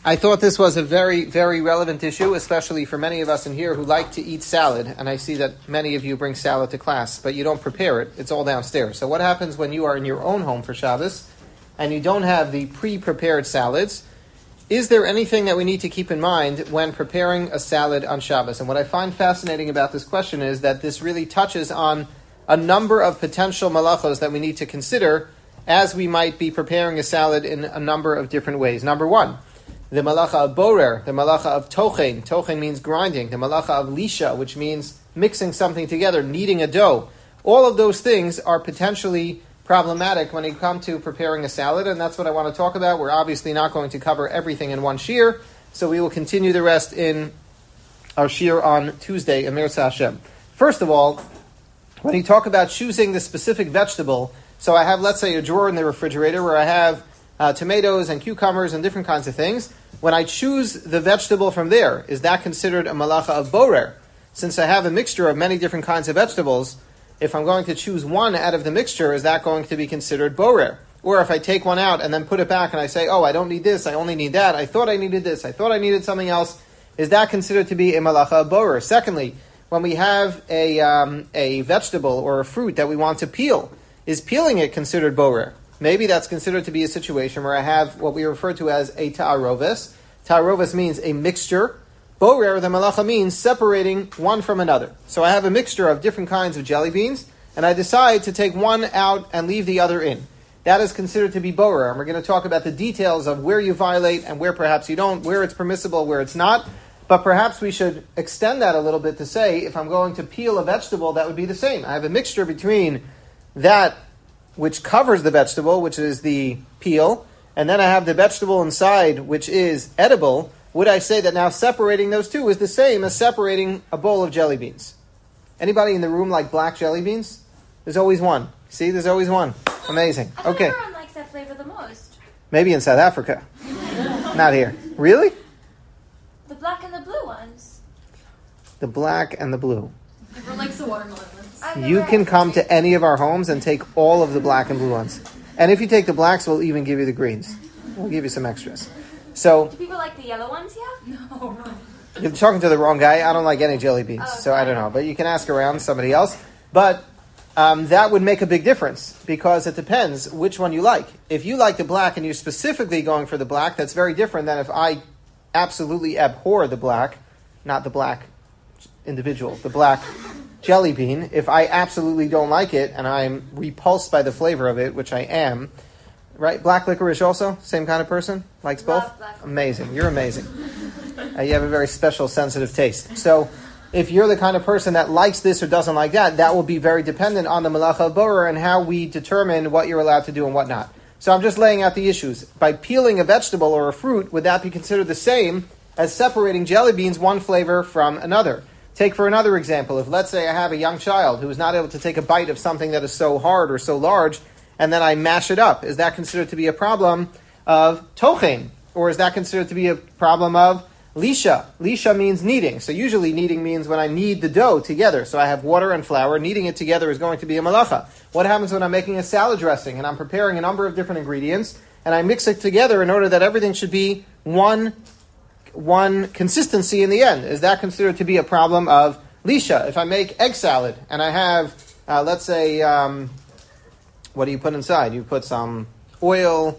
I thought this was a very, very relevant issue, especially for many of us in here who like to eat salad. And I see that many of you bring salad to class, but you don't prepare it. It's all downstairs. So what happens when you are in your own home for Shabbos and you don't have the pre-prepared salads? Is there anything that we need to keep in mind when preparing a salad on Shabbos? And what I find fascinating about this question is that this really touches on a number of potential malachos that we need to consider as we might be preparing a salad in a number of different ways. Number one, the malacha of borer, the malacha of tochen. Tochen means grinding. The malacha of lisha, which means mixing something together, kneading a dough. All of those things are potentially problematic when you come to preparing a salad, and that's what I want to talk about. We're obviously not going to cover everything in one shiur, so we will continue the rest in our shiur on Tuesday, Amir Hashem. First of all, when you talk about choosing the specific vegetable, so I have, let's say, a drawer in the refrigerator where I have tomatoes and cucumbers and different kinds of things. When I choose the vegetable from there, is that considered a malacha of borer? Since I have a mixture of many different kinds of vegetables, if I'm going to choose one out of the mixture, is that going to be considered borer? Or if I take one out and then put it back and I say, oh, I don't need this, I only need that, I thought I needed this, I thought I needed something else, is that considered to be a malacha of borer? Secondly, when we have a vegetable or a fruit that we want to peel, is peeling it considered borer? Maybe that's considered to be a situation where I have what we refer to as a ta'aroves. Ta'aroves means a mixture. Borer, the malacha, means separating one from another. So I have a mixture of different kinds of jelly beans, and I decide to take one out and leave the other in. That is considered to be borer, and we're going to talk about the details of where you violate and where perhaps you don't, where it's permissible, where it's not. But perhaps we should extend that a little bit to say, if I'm going to peel a vegetable, that would be the same. I have a mixture between that which covers the vegetable, which is the peel, and then I have the vegetable inside, which is edible. Would I say that now separating those two is the same as separating a bowl of jelly beans? Anybody in the room like black jelly beans? There's always one. See, there's always one. Amazing. I thought Okay. everyone likes that flavor the most. Maybe in South Africa. Not here. Really? The black and the blue ones. The black and the blue. Everyone likes the watermelon ones. You can come to any of our homes and take all of the black and blue ones. And if you take the blacks, we'll even give you the greens. We'll give you some extras. So, Do people like the yellow ones here? No. you're talking to the wrong guy. I don't like any jelly beans, Oh, so I don't know. But you can ask around somebody else. But that would make a big difference because it depends which one you like. If you like the black and you're specifically going for the black, that's very different than if I absolutely abhor the black, not the black individual, the black jelly bean. If I absolutely don't like it and I'm repulsed by the flavor of it, which I am, right? Black licorice also, same kind of person, likes both. Love black licorice. Amazing, you're amazing. You have a very special, sensitive taste. So, if you're the kind of person that likes this or doesn't like that, that will be very dependent on the malacha of borer and how we determine what you're allowed to do and what not. So, I'm just laying out the issues. By peeling a vegetable or a fruit, would that be considered the same as separating jelly beans one flavor from another? Take for another example, if let's say I have a young child who is not able to take a bite of something that is so hard or so large, and then I mash it up, is that considered to be a problem of tochen? Or is that considered to be a problem of lisha? Lisha means kneading. So usually kneading means when I knead the dough together. So I have water and flour. Kneading it together is going to be a malacha. What happens when I'm making a salad dressing and I'm preparing a number of different ingredients and I mix it together in order that everything should be one consistency in the end? Is that considered to be a problem of lisha? If I make egg salad and I have, let's say, what do you put inside? You put some oil,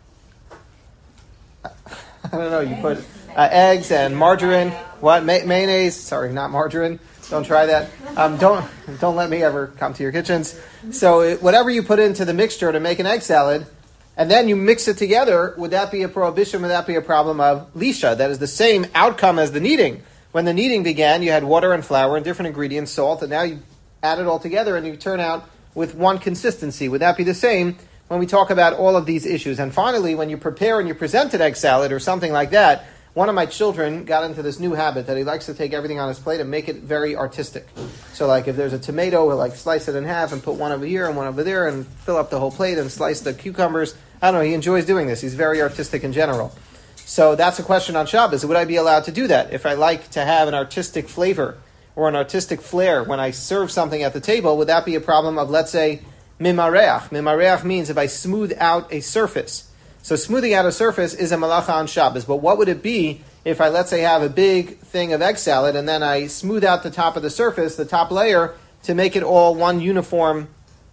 I don't know, you put eggs and margarine, what, mayonnaise, sorry, not margarine, don't try that. Don't let me ever come to your kitchens. So whatever you put into the mixture to make an egg salad, and then you mix it together, would that be a prohibition? Would that be a problem of lisha? That is the same outcome as the kneading. When the kneading began, you had water and flour and different ingredients, salt, and now you add it all together and you turn out with one consistency. Would that be the same when we talk about all of these issues? And finally, when you prepare and you present an egg salad or something like that, one of my children got into this new habit that he likes to take everything on his plate and make it very artistic. So like if there's a tomato, he'll like slice it in half and put one over here and one over there and fill up the whole plate and slice the cucumbers. I don't know, he enjoys doing this. He's very artistic in general. So that's a question on Shabbos. Would I be allowed to do that? If I like to have an artistic flavor or an artistic flair when I serve something at the table, would that be a problem of, let's say, mimareach? Mimareach means if I smooth out a surface. So smoothing out a surface is a malacha on Shabbos. But what would it be if I, let's say, have a big thing of egg salad and then I smooth out the top of the surface, the top layer, to make it all one uniform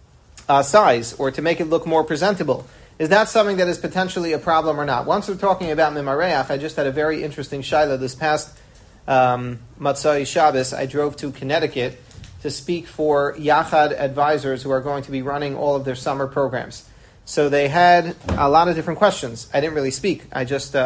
size, or to make it look more presentable? Is that something that is potentially a problem or not? Once we're talking about mimareach, I just had a very interesting shaila. This past Matzai Shabbos, I drove to Connecticut to speak for Yachad advisors who are going to be running all of their summer programs. So they had a lot of different questions. I didn't really speak. I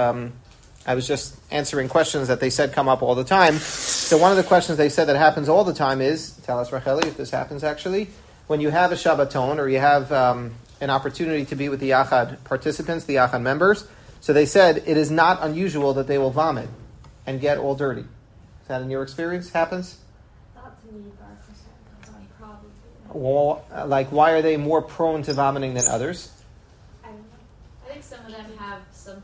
was just answering questions that they said come up all the time. So one of the questions they said that happens all the time is, tell us, Racheli, if this happens actually, when you have a Shabbaton or you have an opportunity to be with the Yachad participants, the Yachad members. So they said it is not unusual that they will vomit and get all dirty. Is that in your experience happens? Not to me, but probably. Well, like, why are they more prone to vomiting than others? I don't know. I think some of them have some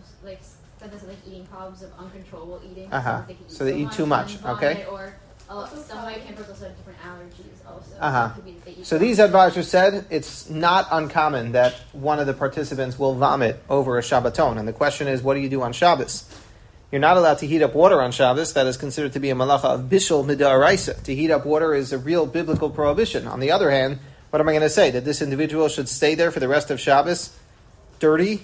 eating problems of uncontrollable eating. Uh-huh. They can eat So they eat too much, and vomit, okay? Or some of my campers also have different allergies also. Uh-huh. So it could be that they eat So these advisors said it's not uncommon that one of the participants will vomit over a Shabbaton. And the question is, what do you do on Shabbos? You're not allowed to heat up water on Shabbos. That is considered to be a malacha of bishul midaraisa. To heat up water is a real biblical prohibition. On the other hand, what am I going to say? That this individual should stay there for the rest of Shabbos dirty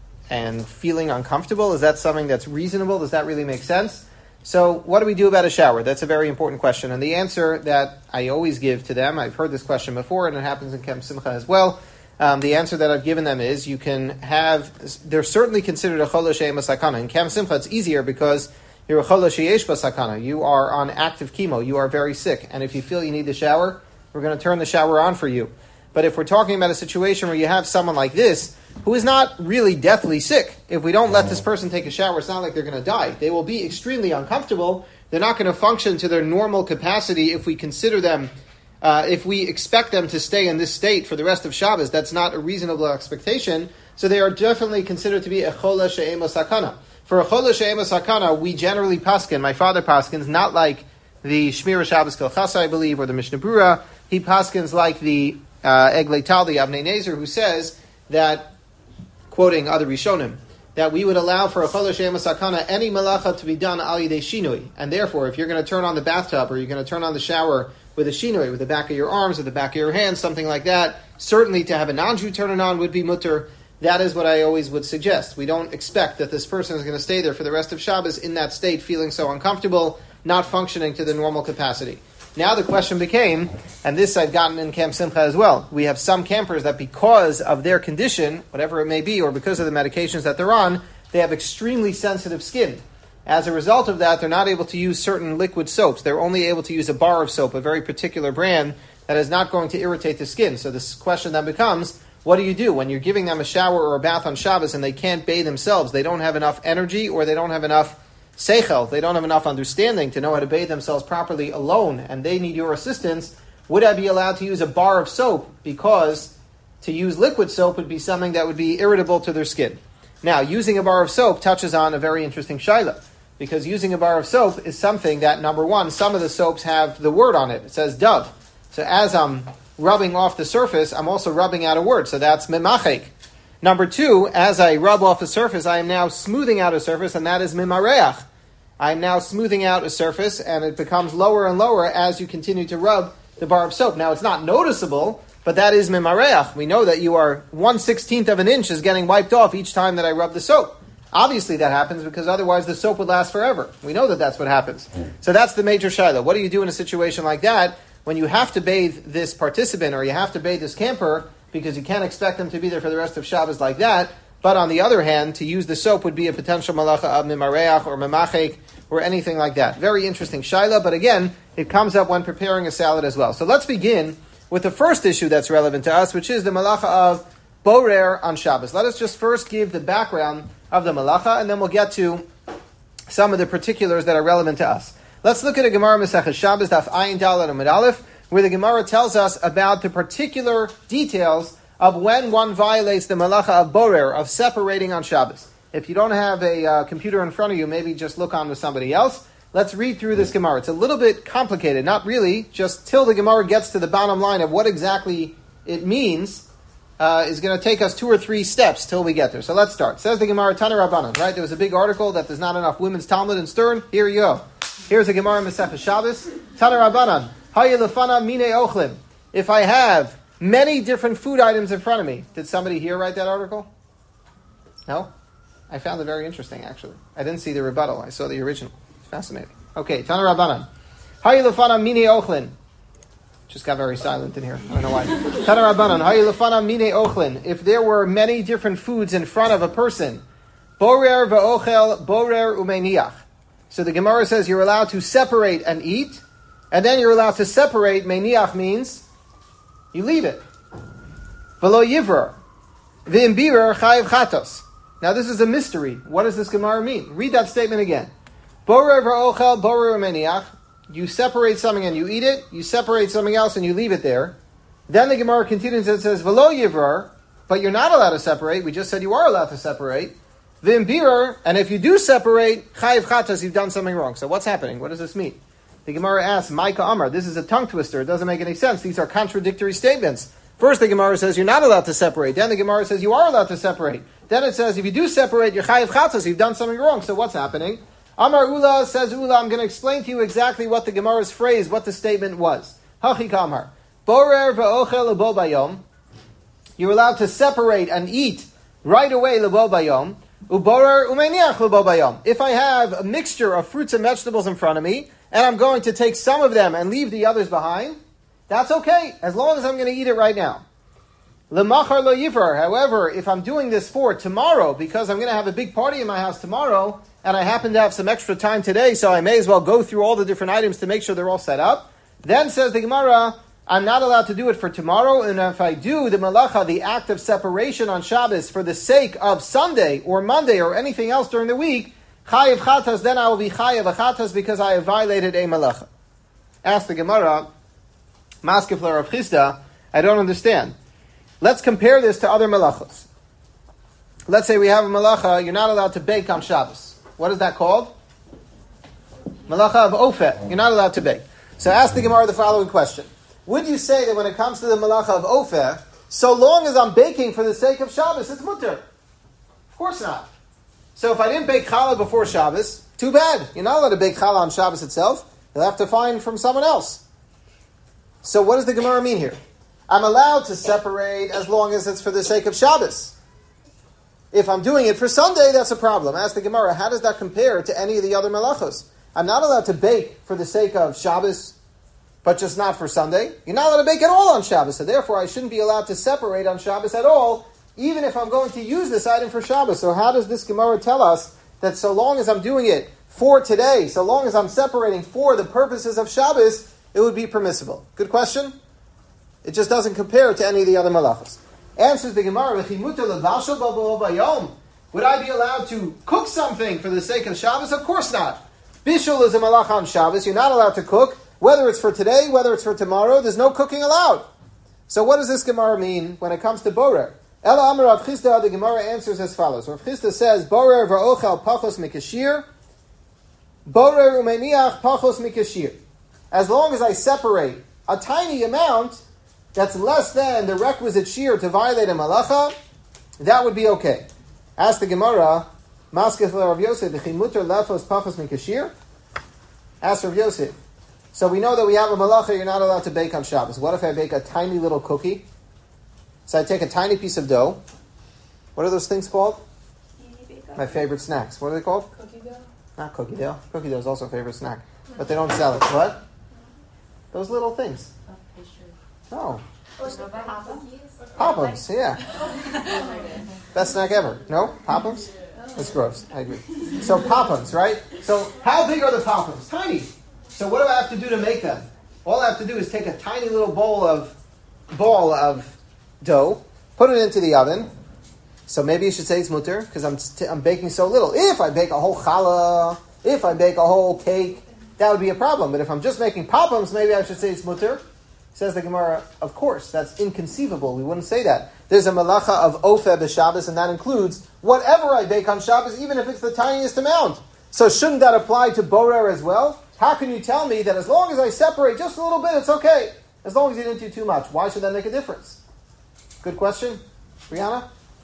and feeling uncomfortable? Is that something that's reasonable? Does that really make sense? So what do we do about a shower? That's a very important question. And the answer that I always give to them, I've heard this question before, and it happens in Camp Simcha as well. The answer that I've given them is you can have, they're certainly considered a cholo she'em sakana. In Camp Simcha, it's easier because you're a cholo she'esh sakana. You are on active chemo. You are very sick. And if you feel you need the shower, we're going to turn the shower on for you. But if we're talking about a situation where you have someone like this, who is not really deathly sick, if we don't let this person take a shower, it's not like they're going to die. They will be extremely uncomfortable. They're not going to function to their normal capacity if we consider them, if we expect them to stay in this state for the rest of Shabbos. That's not a reasonable expectation. So they are definitely considered to be a chola she'ema sakana. For a chola she'ema sakana, we generally paskin, my father paskins, not like the Shmira Shabbos Kelchasa, I believe, or the Mishnah Brura. He paskins like the Eglei Tal, the Avnei Nezer, who says that, quoting other Rishonim, that we would allow for a cholo she'ema sakana any malacha to be done al yidei shinui. And therefore, if you're going to turn on the bathtub or you're going to turn on the shower with a shinui, with the back of your arms or the back of your hands, something like that, certainly to have a non-Jew turn it on would be mutter. That is what I always would suggest. We don't expect that this person is going to stay there for the rest of Shabbos in that state, feeling so uncomfortable, not functioning to the normal capacity. Now the question became, and this I've gotten in Camp Simcha as well, we have some campers that because of their condition, whatever it may be, or because of the medications that they're on, they have extremely sensitive skin. As a result of that, they're not able to use certain liquid soaps. They're only able to use a bar of soap, a very particular brand that is not going to irritate the skin. So this question then becomes, what do you do when you're giving them a shower or a bath on Shabbos and they can't bathe themselves? They don't have enough energy or they don't have enough seichel, they don't have enough understanding to know how to bathe themselves properly alone, and they need your assistance. Would I be allowed to use a bar of soap? Because to use liquid soap would be something that would be irritable to their skin. Now, using a bar of soap touches on a very interesting shaila, because using a bar of soap is something that, number one, some of the soaps have the word on it. It says dove. So as I'm rubbing off the surface, I'm also rubbing out a word. So that's memachek. Number two, as I rub off the surface, I am now smoothing out a surface, and that is mimareach. I am now smoothing out a surface, and it becomes lower and lower as you continue to rub the bar of soap. Now, it's not noticeable, but that is mimareach. We know that you are 1/16 of an inch is getting wiped off each time that I rub the soap. Obviously, that happens because otherwise the soap would last forever. We know that that's what happens. So that's the major shiloh. What do you do in a situation like that when you have to bathe this participant or you have to bathe this camper because you can't expect them to be there for the rest of Shabbos like that? But on the other hand, to use the soap would be a potential malacha of mimareach or memachek or anything like that. Very interesting shaila, but again, it comes up when preparing a salad as well. So let's begin with the first issue that's relevant to us, which is the malacha of borer on Shabbos. Let us just first give the background of the malacha, and then we'll get to some of the particulars that are relevant to us. Let's look at a Gemara Masechah Shabbos, Daf Ayin Daled Amud Aleph, where the Gemara tells us about the particular details of when one violates the malacha of borer, of separating on Shabbos. If you don't have a computer in front of you, maybe just look on with somebody else. Let's read through this Gemara. It's a little bit complicated, not really, just till the Gemara gets to the bottom line of what exactly it means. is going to take us 2 or 3 steps till we get there. So let's start. Says the Gemara, Tana Rabbanan, right? There was a big article that there's not enough women's Talmud in Stern. Here you go. Here's a Gemara Masechah Shabbos. Tana Rabbanan, Haya lefana mine ochlim. If I have many different food items in front of me, did somebody here write that article? No? I found it very interesting, actually. I didn't see the rebuttal. I saw the original. Fascinating. Okay, Tana Rabbanan. Haya lefana mine ochlin. Just got very silent in here. I don't know why. Tana Rabbanan, Haya lefana mine ochlin. If there were many different foods in front of a person, borer ve'ochel, borer umeiniach. So the Gemara says you're allowed to separate and eat, and then you're allowed to separate. Meiniach means you leave it. V'lo yivrer. V'imbirer chayiv chatos. Now this is a mystery. What does this Gemara mean? Read that statement again. Borer ve'ochel, borer umeiniach. You separate something and you eat it. You separate something else and you leave it there. Then the Gemara continues and says, V'lo yivrar, but you're not allowed to separate. We just said you are allowed to separate. V'imbirer, and if you do separate, chayiv chatas, you've done something wrong. So what's happening? What does this mean? The Gemara asks, Maika Amar, this is a tongue twister. It doesn't make any sense. These are contradictory statements. First the Gemara says you're not allowed to separate. Then the Gemara says you are allowed to separate. Then it says if you do separate, you're chayiv chatas, you've done something wrong. So what's happening? Amar Ula, says Ula, I'm going to explain to you exactly what the Gemara's phrase, what the statement was. Hachi Kamar. Borer ve'ochel lebo bayom. You're allowed to separate and eat right away lebo bayom. Uborer umeiniach lebo bayom. If I have a mixture of fruits and vegetables in front of me, and I'm going to take some of them and leave the others behind, that's okay, as long as I'm going to eat it right now. Lemachar lo yivrar. However, if I'm doing this for tomorrow, because I'm going to have a big party in my house tomorrow, and I happen to have some extra time today, so I may as well go through all the different items to make sure they're all set up. Then says the Gemara, I'm not allowed to do it for tomorrow, and if I do the malacha, the act of separation on Shabbos for the sake of Sunday or Monday or anything else during the week, chayiv chatas, then I will be chayiv chatas because I have violated a malacha. Ask the Gemara, Maskefler of Chisda, I don't understand. Let's compare this to other malachos. Let's say we have a malacha, you're not allowed to bake on Shabbos. What is that called? Malacha of Ofeh. You're not allowed to bake. So ask the Gemara the following question. Would you say that when it comes to the Malacha of Ofeh, so long as I'm baking for the sake of Shabbos, it's mutter? Of course not. So if I didn't bake challah before Shabbos, too bad. You're not allowed to bake challah on Shabbos itself. You'll have to find from someone else. So what does the Gemara mean here? I'm allowed to separate as long as it's for the sake of Shabbos. If I'm doing it for Sunday, that's a problem. Ask the Gemara, how does that compare to any of the other malachos? I'm not allowed to bake for the sake of Shabbos, but just not for Sunday. You're not allowed to bake at all on Shabbos, so therefore I shouldn't be allowed to separate on Shabbos at all, even if I'm going to use this item for Shabbos. So how does this Gemara tell us that so long as I'm doing it for today, so long as I'm separating for the purposes of Shabbos, it would be permissible? Good question. It just doesn't compare to any of the other malachos. Answers the Gemara, would I be allowed to cook something for the sake of Shabbos? Of course not. Bishul is a malacha on Shabbos. You're not allowed to cook, whether it's for today, whether it's for tomorrow. There's no cooking allowed. So what does this Gemara mean when it comes to borer? Ela Amar Rav Chisda, the Gemara answers as follows. Rav Chisda says, borer v'ochel pachos mikashir, borer umeiniach pachos mikashir. As long as I separate a tiny amount that's less than the requisite shear to violate a malacha, that would be okay. Ask the Gemara, Maskef Rav Yosef, v'chi muter lefos pachos mikashir? Ask Rav Yosef. So we know that we have a malacha, you're not allowed to bake on Shabbos. What if I bake a tiny little cookie? So I take a tiny piece of dough. What are those things called? My favorite snacks. What are they called? Cookie dough? Not cookie dough. Cookie dough is also a favorite snack. But they don't sell it. What? Those little things. No. Pop'ems, yeah. Best snack ever. No? Pop'ems? That's gross. I agree. So Pop'ems, right? So how big are the Pop'ems? Tiny. So what do I have to do to make them? All I have to do is take a tiny little ball of dough, put it into the oven. So maybe you should say it's mutter, because I'm baking so little. If I bake a whole challah, if I bake a whole cake, that would be a problem. But if I'm just making Pop'ems, maybe I should say it's mutter. Says the Gemara, of course, that's inconceivable. We wouldn't say that. There's a malacha of Ofeh b'Shabbos, and that includes whatever I bake on Shabbos, even if it's the tiniest amount. So shouldn't that apply to borer as well? How can you tell me that as long as I separate just a little bit, it's okay? As long as you didn't do too much. Why should that make a difference? Good question. Brianna?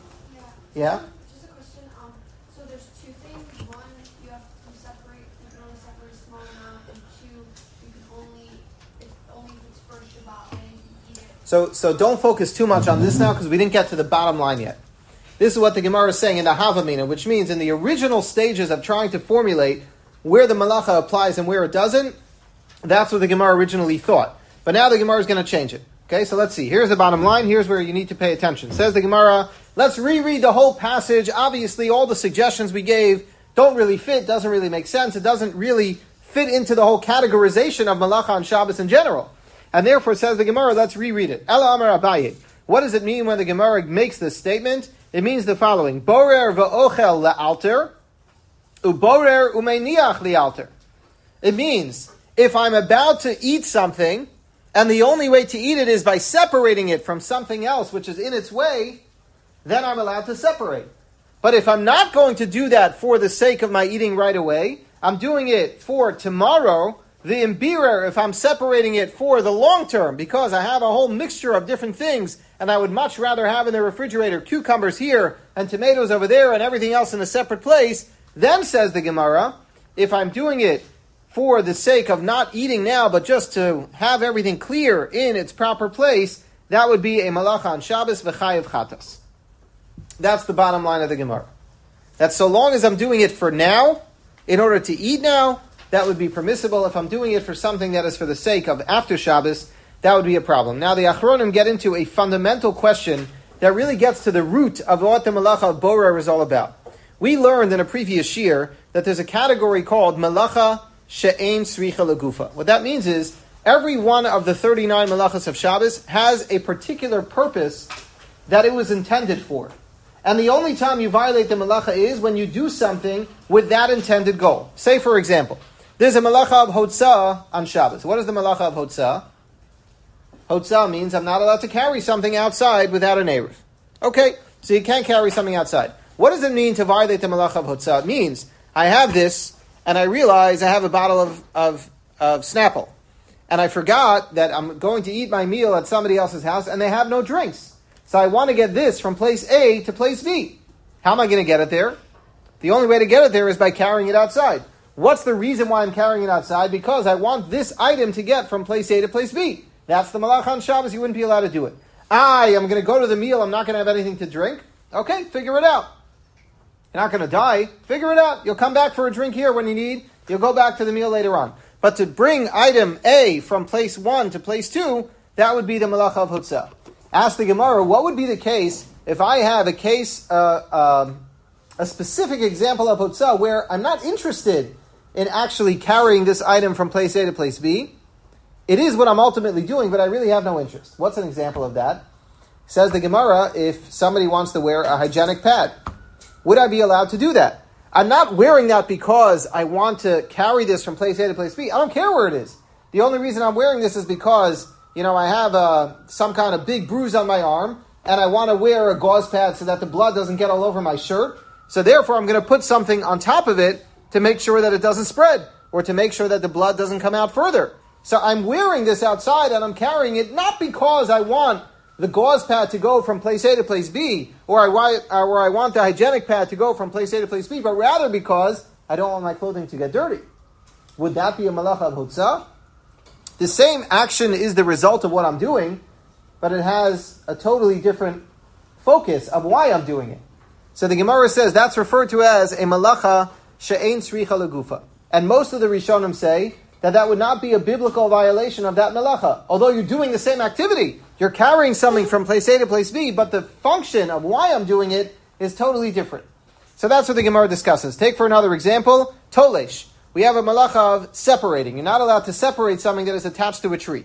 Yeah. Yeah? Just a question. So there's two things. One, you have to separate. You can only separate a small amount, and two, you can only if it's for Shabbat, and you can eat it. So don't focus too much on this now because we didn't get to the bottom line yet. This is what the Gemara is saying in the Havamina, which means in the original stages of trying to formulate where the malacha applies and where it doesn't, that's what the Gemara originally thought. But now the Gemara is going to change it. Okay, so let's see. Here's the bottom line. Here's where you need to pay attention. Says the Gemara, let's reread the whole passage. Obviously, all the suggestions we gave don't really fit, doesn't really make sense. It doesn't really fit into the whole categorization of malacha on Shabbos in general. And therefore, says the Gemara, let's reread it. Ela Amar Abaye. What does it mean when the Gemara makes this statement? It means the following. Borer v'ochel le'alter, uborer umeiniach li'alter. It means, if I'm about to eat something, and the only way to eat it is by separating it from something else which is in its way, then I'm allowed to separate. But if I'm not going to do that for the sake of my eating right away, I'm doing it for tomorrow, the imbirer, if I'm separating it for the long term, because I have a whole mixture of different things, and I would much rather have in the refrigerator cucumbers here, and tomatoes over there, and everything else in a separate place, then, says the Gemara, if I'm doing it for the sake of not eating now, but just to have everything clear in its proper place, that would be a malacha on Shabbos v'chayev chatas. That's the bottom line of the Gemara. That so long as I'm doing it for now, in order to eat now, that would be permissible. If I'm doing it for something that is for the sake of after Shabbos, that would be a problem. Now the Achronim get into a fundamental question that really gets to the root of what the malacha of borer is all about. We learned in a previous shir that there's a category called malacha she'ein sricha legufa. What that means is, every one of the 39 malachas of Shabbos has a particular purpose that it was intended for. And the only time you violate the malacha is when you do something with that intended goal. Say, for example, there's a malacha of hotzah on Shabbos. What is the malacha of hotzah? Hotzah means I'm not allowed to carry something outside without an eruv. Okay, so you can't carry something outside. What does it mean to violate the malacha of hotzah? It means I have this, and I realize I have a bottle of Snapple. And I forgot that I'm going to eat my meal at somebody else's house, and they have no drinks. So I want to get this from place A to place B. How am I going to get it there? The only way to get it there is by carrying it outside. What's the reason why I'm carrying it outside? Because I want this item to get from place A to place B. That's the malacha on Shabbos. You wouldn't be allowed to do it. I'm going to go to the meal. I'm not going to have anything to drink. Okay, figure it out. You're not going to die. Figure it out. You'll come back for a drink here when you need. You'll go back to the meal later on. But to bring item A from place 1 to place 2, that would be the malacha of hotzah. Ask the Gemara, what would be the case if I have a case, a specific example of hotzah where I'm not interested in actually carrying this item from place A to place B? It is what I'm ultimately doing, but I really have no interest. What's an example of that? Says the Gemara, if somebody wants to wear a hygienic pad, would I be allowed to do that? I'm not wearing that because I want to carry this from place A to place B. I don't care where it is. The only reason I'm wearing this is because, I have some kind of big bruise on my arm, and I want to wear a gauze pad so that the blood doesn't get all over my shirt. So therefore, I'm going to put something on top of it to make sure that it doesn't spread, or to make sure that the blood doesn't come out further. So I'm wearing this outside, and I'm carrying it not because I want the gauze pad to go from place A to place B, or I want the hygienic pad to go from place A to place B, but rather because I don't want my clothing to get dirty. Would that be a malacha of hotzah? The same action is the result of what I'm doing, but it has a totally different focus of why I'm doing it. So the Gemara says that's referred to as a malacha she'ein sricha legufa. And most of the Rishonim say that would not be a biblical violation of that malacha. Although you're doing the same activity, you're carrying something from place A to place B, but the function of why I'm doing it is totally different. So that's what the Gemara discusses. Take for another example, tolesh. We have a malacha of separating. You're not allowed to separate something that is attached to a tree.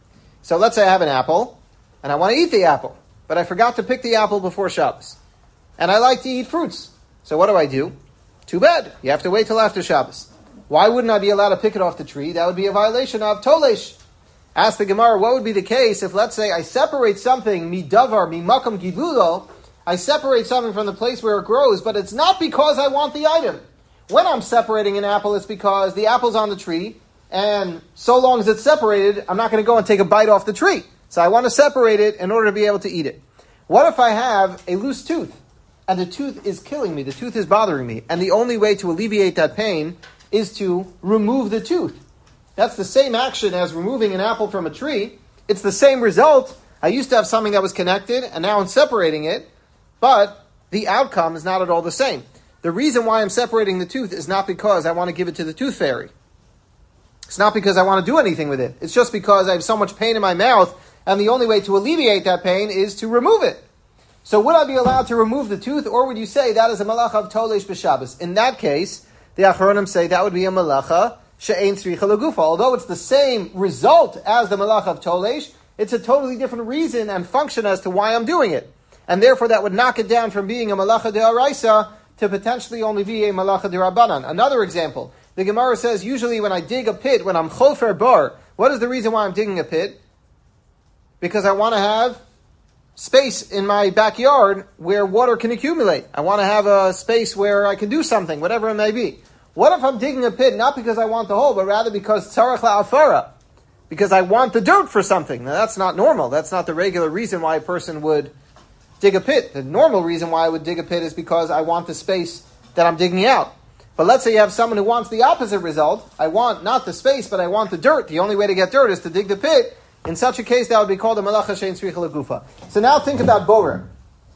So let's say I have an apple, and I want to eat the apple, but I forgot to pick the apple before Shabbos. And I like to eat fruits. So what do? Too bad. You have to wait till after Shabbos. Why wouldn't I be allowed to pick it off the tree? That would be a violation of tolesh. Ask the Gemara, what would be the case if, let's say, I separate something, midavar, mimakam givulo, I separate something from the place where it grows, but it's not because I want the item. When I'm separating an apple, it's because the apple's on the tree, and so long as it's separated, I'm not going to go and take a bite off the tree. So I want to separate it in order to be able to eat it. What if I have a loose tooth, and the tooth is killing me, the tooth is bothering me, and the only way to alleviate that pain is to remove the tooth? That's the same action as removing an apple from a tree. It's the same result. I used to have something that was connected, and now I'm separating it, but the outcome is not at all the same. The reason why I'm separating the tooth is not because I want to give it to the tooth fairy. It's not because I want to do anything with it. It's just because I have so much pain in my mouth, and the only way to alleviate that pain is to remove it. So would I be allowed to remove the tooth, or would you say that is a malacha of tolesh b'Shabbos? In that case, the Achronim say that would be a malacha she'ein tzricha legufa. Although it's the same result as the malacha of tolesh, it's a totally different reason and function as to why I'm doing it. And therefore that would knock it down from being a malacha de'araisa to potentially only be a malacha de'rabbanan. Another example, the Gemara says usually when I dig a pit, when I'm chofer bar, what is the reason why I'm digging a pit? Because I want to have space in my backyard where water can accumulate. I want to have a space where I can do something, whatever it may be. What if I'm digging a pit not because I want the hole, but rather because tzarech la'afara, because I want the dirt for something? Now that's not normal. That's not the regular reason why a person would dig a pit. The normal reason why I would dig a pit is because I want the space that I'm digging out. But let's say you have someone who wants the opposite result. I want not the space, but I want the dirt. The only way to get dirt is to dig the pit. In such a case, that would be called a malacha she'ein tzricha legufa. So now think about borer.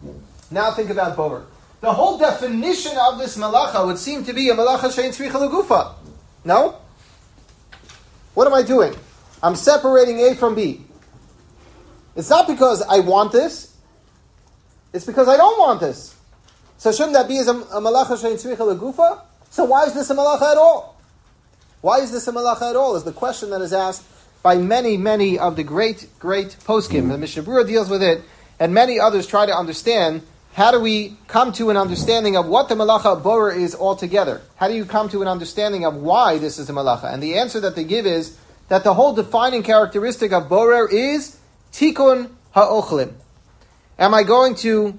The whole definition of this malacha would seem to be a malacha she'ein tzricha legufa. No? What am I doing? I'm separating A from B. It's not because I want this. It's because I don't want this. So shouldn't that be as a malacha she'ein tzricha legufa? So why is this a malacha at all? Is the question that is asked by many of the great poskim. The Mishnah Berurah deals with it, and many others try to understand, how do we come to an understanding of what the malacha of borer is altogether? How do you come to an understanding of why this is a malacha? And the answer that they give is that the whole defining characteristic of borer is tikkun ha'ochlim. Am I going to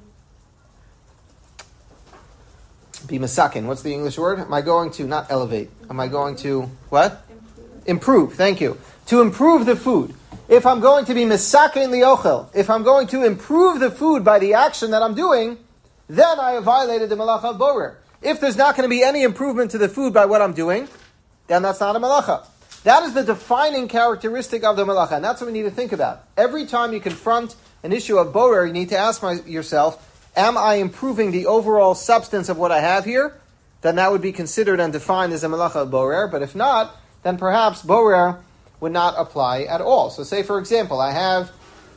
be masakin? What's the English word? Am I going to, not elevate, am I going to, what? Improve, thank you. To improve the food. If I'm going to be misakin liochel, if I'm going to improve the food by the action that I'm doing, then I have violated the malacha of borer. If there's not going to be any improvement to the food by what I'm doing, then that's not a malacha. That is the defining characteristic of the malacha, and that's what we need to think about. Every time you confront an issue of borer, you need to ask yourself, am I improving the overall substance of what I have here? Then that would be considered and defined as a malacha of borer. But if not, then perhaps borer would not apply at all. So say, for example, I have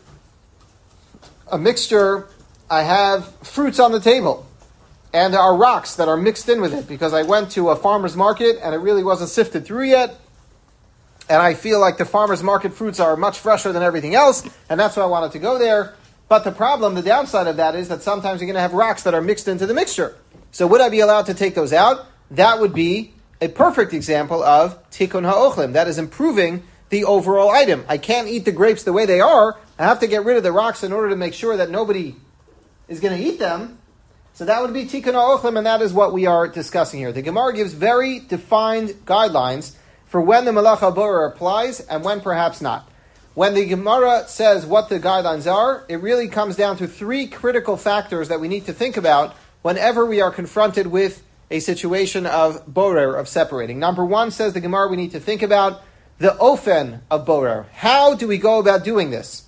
a mixture, I have fruits on the table, and there are rocks that are mixed in with it because I went to a farmer's market and it really wasn't sifted through yet, and I feel like the farmer's market fruits are much fresher than everything else, and that's why I wanted to go there. But the problem, the downside of that is that sometimes you're going to have rocks that are mixed into the mixture. So would I be allowed to take those out? That would be a perfect example of tikkun ha'ochlim. That is improving the overall item. I can't eat the grapes the way they are. I have to get rid of the rocks in order to make sure that nobody is going to eat them. So that would be tikkun ha'ochlim, and that is what we are discussing here. The Gemara gives very defined guidelines for when the malacha borer applies and when perhaps not. When the Gemara says what the guidelines are, it really comes down to three critical factors that we need to think about whenever we are confronted with a situation of borer, of separating. Number one, says the Gemara, we need to think about the ofen of borer. How do we go about doing this?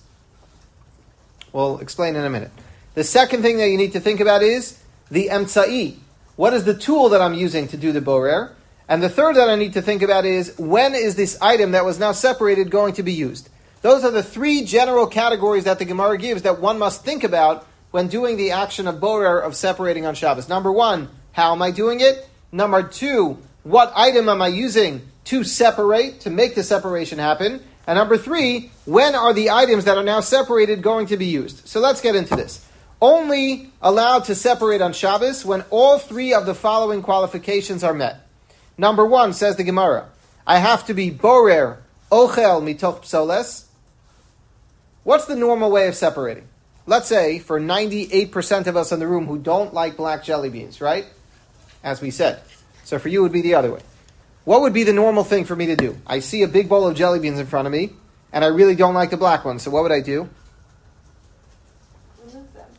We'll explain in a minute. The second thing that you need to think about is the emtsa'i. What is the tool that I'm using to do the borer? And the third that I need to think about is, when is this item that was now separated going to be used? Those are the three general categories that the Gemara gives that one must think about when doing the action of borer, of separating on Shabbos. Number one, how am I doing it? Number two, what item am I using to separate, to make the separation happen? And number three, when are the items that are now separated going to be used? So let's get into this. Only allowed to separate on Shabbos when all three of the following qualifications are met. Number one, says the Gemara, I have to be borer, ochel mitoch psoles. What's the normal way of separating? Let's say for 98% of us in the room who don't like black jelly beans, right? As we said. So for you it would be the other way. What would be the normal thing for me to do? I see a big bowl of jelly beans in front of me, and I really don't like the black ones. So what would I do?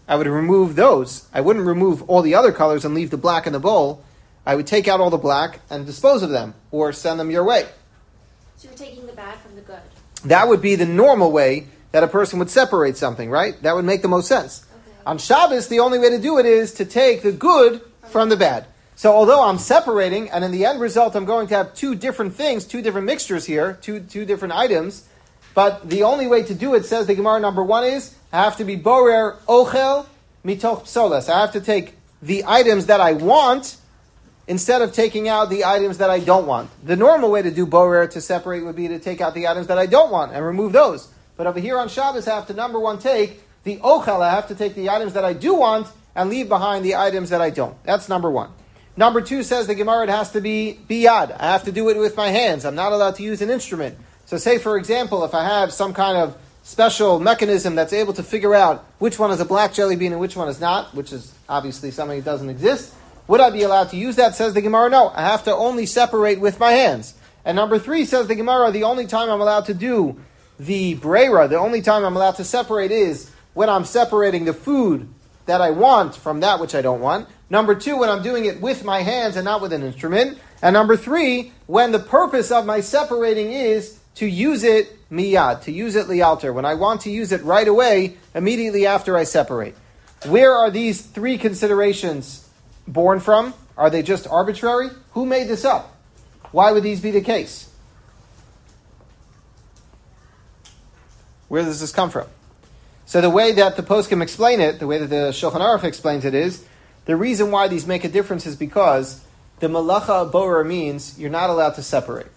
I would remove those. I wouldn't remove all the other colors and leave the black in the bowl. I would take out all the black and dispose of them or send them your way. So you're taking the bad from the good. That would be the normal way that a person would separate something, right? That would make the most sense. Okay. On Shabbos, the only way to do it is to take the good from the bad. So although I'm separating, and in the end result I'm going to have two different things, two different mixtures here, two different items, but the only way to do it, says the Gemara, number one is, I have to be borer ochel mitoch psolas. I have to take the items that I want instead of taking out the items that I don't want. The normal way to do borer, to separate, would be to take out the items that I don't want and remove those. But over here on Shabbos, I have to, number one, take the ochel. I have to take the items that I do want and leave behind the items that I don't. That's number one. Number two, says the Gemara, it has to be biyad. I have to do it with my hands. I'm not allowed to use an instrument. So say, for example, if I have some kind of special mechanism that's able to figure out which one is a black jelly bean and which one is not, which is obviously something that doesn't exist, would I be allowed to use that? Says the Gemara, no. I have to only separate with my hands. And number three, says the Gemara, the only time I'm allowed to do the breira, the only time I'm allowed to separate is when I'm separating the food that I want from that which I don't want. Number two, when I'm doing it with my hands and not with an instrument. And number three, when the purpose of my separating is to use it miyad, to use it lialter, when I want to use it right away, immediately after I separate. Where are these three considerations born from? Are they just arbitrary? Who made this up? Why would these be the case? Where does this come from? So the way that the poskim explain it, the way that the Shulchan Aruch explains it is, the reason why these make a difference is because the malacha borer means you're not allowed to separate.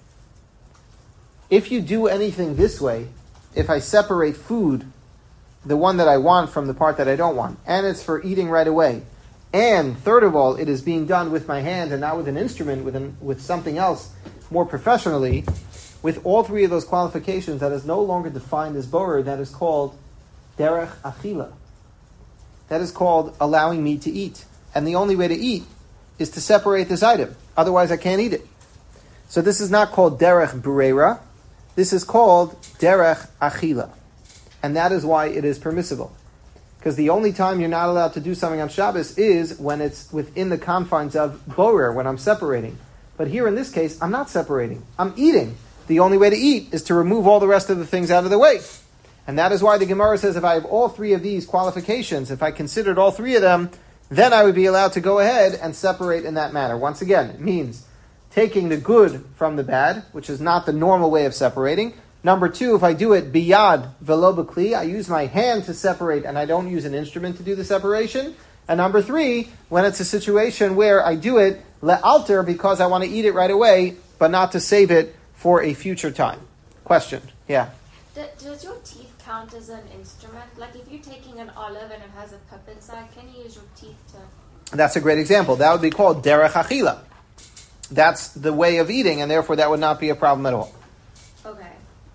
If you do anything this way, if I separate food, the one that I want from the part that I don't want, and it's for eating right away, and third of all, it is being done with my hand and not with an instrument, with something else more professionally, with all three of those qualifications, that is no longer defined as borer, that is called derech achila. That is called allowing me to eat. And the only way to eat is to separate this item. Otherwise I can't eat it. So this is not called derech breira. This is called derech achila. And that is why it is permissible. Because the only time you're not allowed to do something on Shabbos is when it's within the confines of borer, when I'm separating. But here in this case, I'm not separating. I'm eating. The only way to eat is to remove all the rest of the things out of the way. And that is why the Gemara says if I have all three of these qualifications, if I considered all three of them, then I would be allowed to go ahead and separate in that manner. Once again, it means taking the good from the bad, which is not the normal way of separating. Number two, if I do it biyad velo b'kli, I use my hand to separate and I don't use an instrument to do the separation. And number three, when it's a situation where I do it le'alter because I want to eat it right away, but not to save it for a future time. Question? Yeah. Does your teeth count as an instrument? Like if you're taking an olive and it has a pip inside, can you use your teeth to... That's a great example. That would be called derech achila. That's the way of eating, and therefore that would not be a problem at all. Okay.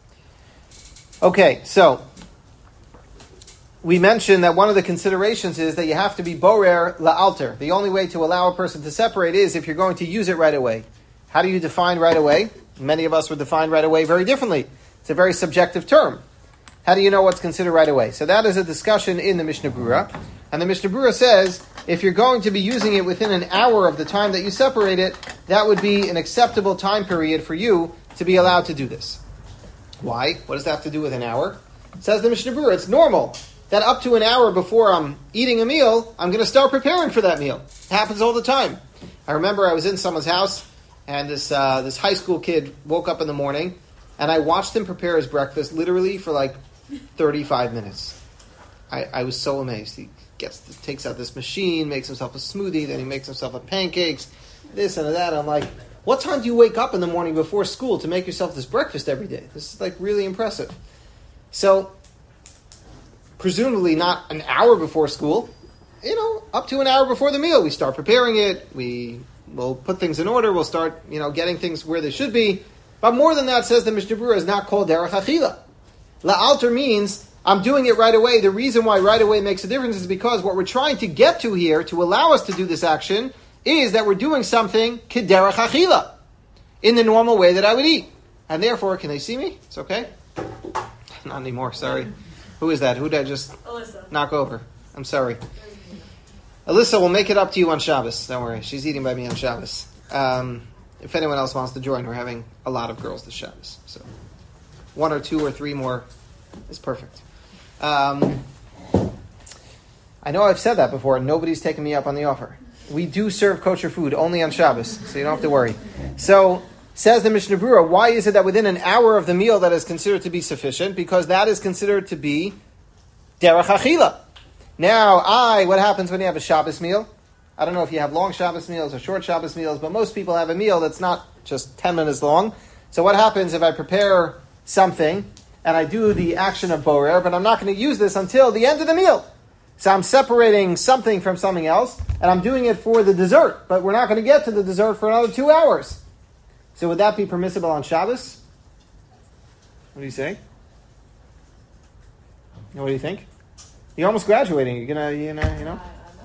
Okay, so we mentioned that one of the considerations is that you have to be borer la'alter. The only way to allow a person to separate is if you're going to use it right away. How do you define right away? Many of us would define right away very differently. It's a very subjective term. How do you know what's considered right away? So that is a discussion in the Mishnah Brura. And the Mishnah Brura says, if you're going to be using it within an hour of the time that you separate it, that would be an acceptable time period for you to be allowed to do this. Why? What does that have to do with an hour? It says the Mishnah Brura, it's normal that up to an hour before I'm eating a meal, I'm going to start preparing for that meal. It happens all the time. I remember I was in someone's house, and this high school kid woke up in the morning, and I watched him prepare his breakfast literally for like 35 minutes. I was so amazed. He takes out this machine, makes himself a smoothie, then he makes himself a pancakes, this and that. I'm like, what time do you wake up in the morning before school to make yourself this breakfast every day? This is like really impressive. So, presumably not an hour before school, up to an hour before the meal, we start preparing it, we'll put things in order, we'll start, getting things where they should be. But more than that, says the Mishnah Brura, is not called derech achila. La'alter means I'm doing it right away. The reason why right away makes a difference is because what we're trying to get to here, to allow us to do this action, is that we're doing something k'derech achila, in the normal way that I would eat. And therefore, can they see me? It's okay? Not anymore, sorry. Who is that? Who did I just knock over? I'm sorry. Alyssa will make it up to you on Shabbos. Don't worry. She's eating by me on Shabbos. If anyone else wants to join, we're having a lot of girls this Shabbos. So 1 or 2 or 3 more is perfect. I know I've said that before, and nobody's taken me up on the offer. We do serve kosher food only on Shabbos, so you don't have to worry. So, says the Mishnah Berurah, why is it that within an hour of the meal that is considered to be sufficient? Because that is considered to be derech achila. Now, what happens when you have a Shabbos meal? I don't know if you have long Shabbos meals or short Shabbos meals, but most people have a meal that's not just 10 minutes long. So what happens if I prepare something and I do the action of borer, but I'm not going to use this until the end of the meal? So I'm separating something from something else, and I'm doing it for the dessert, but we're not going to get to the dessert for another 2 hours. So would that be permissible on Shabbos? What do you say? What do you think? You're almost graduating. You're gonna, you know.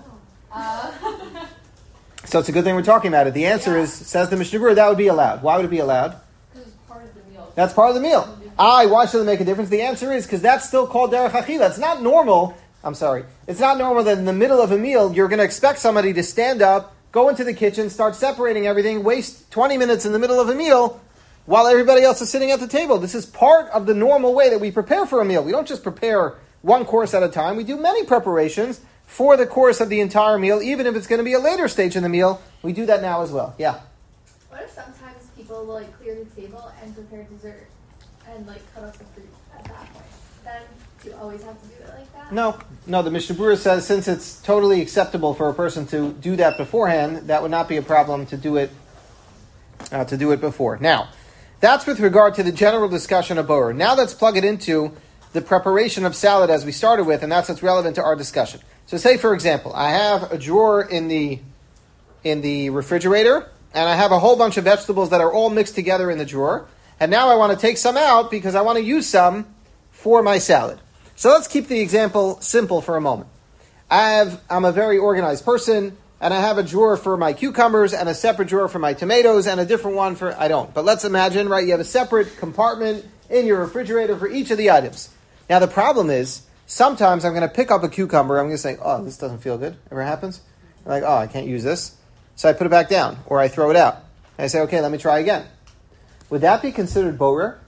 So it's a good thing we're talking about it. The answer is, says the Mishnah Berurah, that would be allowed. Why would it be allowed? Because it's part of the meal. That's part of the meal. Why should it make a difference? The answer is because that's still called derech achila. It's not normal. It's not normal that in the middle of a meal you're going to expect somebody to stand up, go into the kitchen, start separating everything, waste 20 minutes in the middle of a meal while everybody else is sitting at the table. This is part of the normal way that we prepare for a meal. We don't just prepare one course at a time. We do many preparations for the course of the entire meal, even if it's going to be a later stage in the meal. We do that now as well. Yeah? What if sometimes people will clear the table and prepare dessert and cut up the fruit at that point? Then do you always have to do it like that? No. The Mishnah Berurah says since it's totally acceptable for a person to do that beforehand, that would not be a problem to do it before. Now, that's with regard to the general discussion of borer. Now let's plug it into the preparation of salad as we started with, and that's what's relevant to our discussion. So say, for example, I have a drawer in the refrigerator, and I have a whole bunch of vegetables that are all mixed together in the drawer, and now I want to take some out because I want to use some for my salad. So let's keep the example simple for a moment. I'm a very organized person, and I have a drawer for my cucumbers and a separate drawer for my tomatoes and a different one I don't. But let's imagine, right, you have a separate compartment in your refrigerator for each of the items. Now the problem is, sometimes I'm going to pick up a cucumber, I'm going to say, oh, this doesn't feel good. Ever happens? I'm like, oh, I can't use this. So I put it back down, or I throw it out. And I say, okay, let me try again. Would that be considered borer?